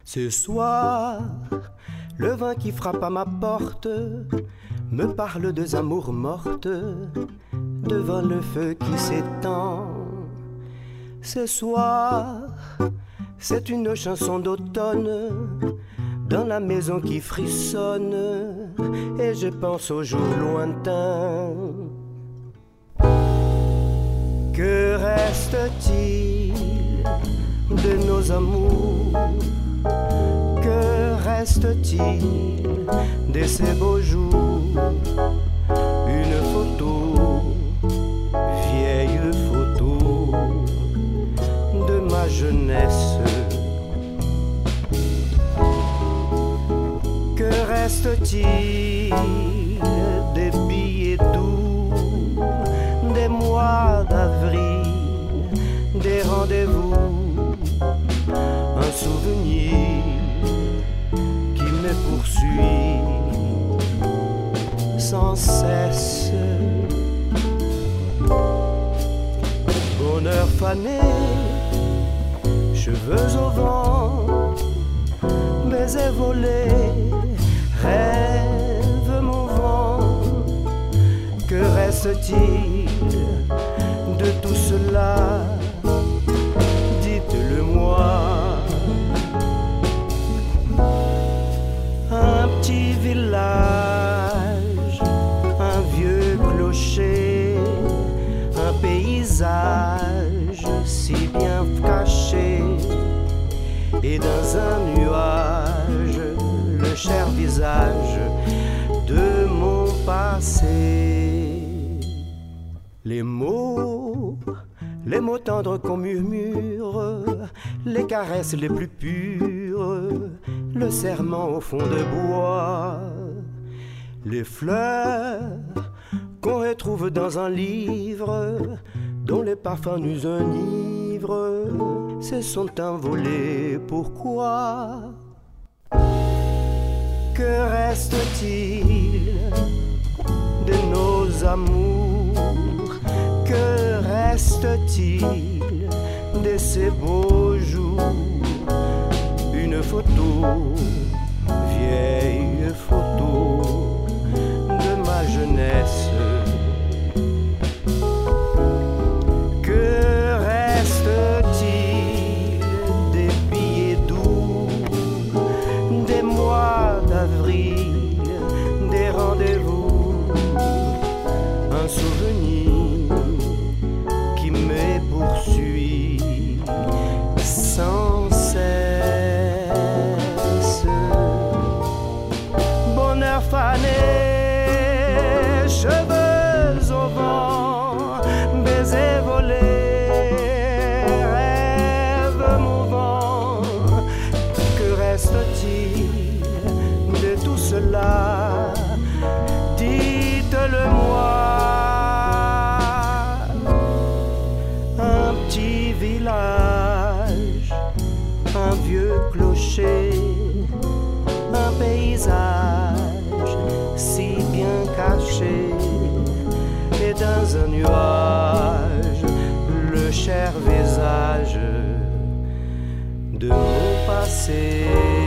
Ce soir, le vent qui frappe à ma porte me parle de amours mortes devant le feu qui s'étend. Ce soir, c'est une chanson d'automne dans la maison qui frissonne et je pense aux jours lointains. Que reste-t-il de nos amours? Que reste-t-il de ces beaux jours? Une photo, vieille photo de ma jeunesse. Que reste-t-il des billets doux, des mois d'avril, des rendez-vous? Un souvenir qui me poursuit sans cesse. Bonheur fané, cheveux au vent, baisers volés, rêve mouvant. Que reste-t-il de tout cela? Dites-le-moi. Un petit village, un vieux clocher, un paysage si bien caché, et dans un nuage le cher visage de mon passé. Les mots tendres qu'on murmure, les caresses les plus pures, le serment au fond de bois, les fleurs qu'on retrouve dans un livre, dont les parfums nous enivrent, se sont envolés. Pourquoi? Que reste-t-il de nos amours? Que reste-t-il de ces beaux jours? Une photo, vieille photo de ma jeunesse. Que reste-t-il des billets doux, des mois d'avril, des rendez-vous? Un souvenir qui me poursuit sans cesse. Bonheur fané, cheveux au vent, baisers volés, rêve mouvant. Que reste-t-il de tout cela? Dites-le-moi. Un petit village, un vieux clocher, un paysage si bien caché, et dans un nuage le cher visage de mon passé.